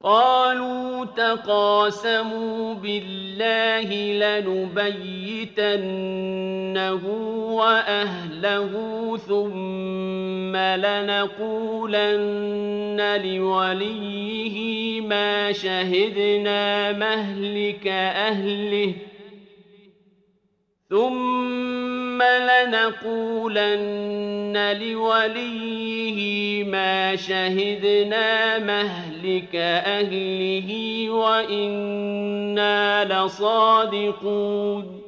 قالوا تقاسموا بالله لنبيتنه وأهله ثم لنقولن لوليه ما شهدنا مهلك أهله وإنا لصادقون